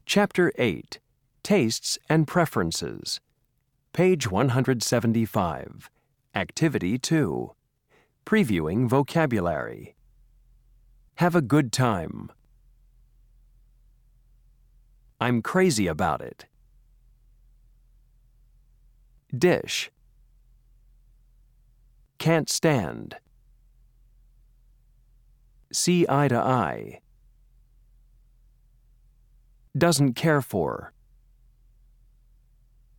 Chapter 8, Tastes and Preferences. Page 175. Activity 2. Previewing vocabulary. Have a good time. I'm crazy about it. Dish. Can't stand. See eye to eye. Doesn't care for.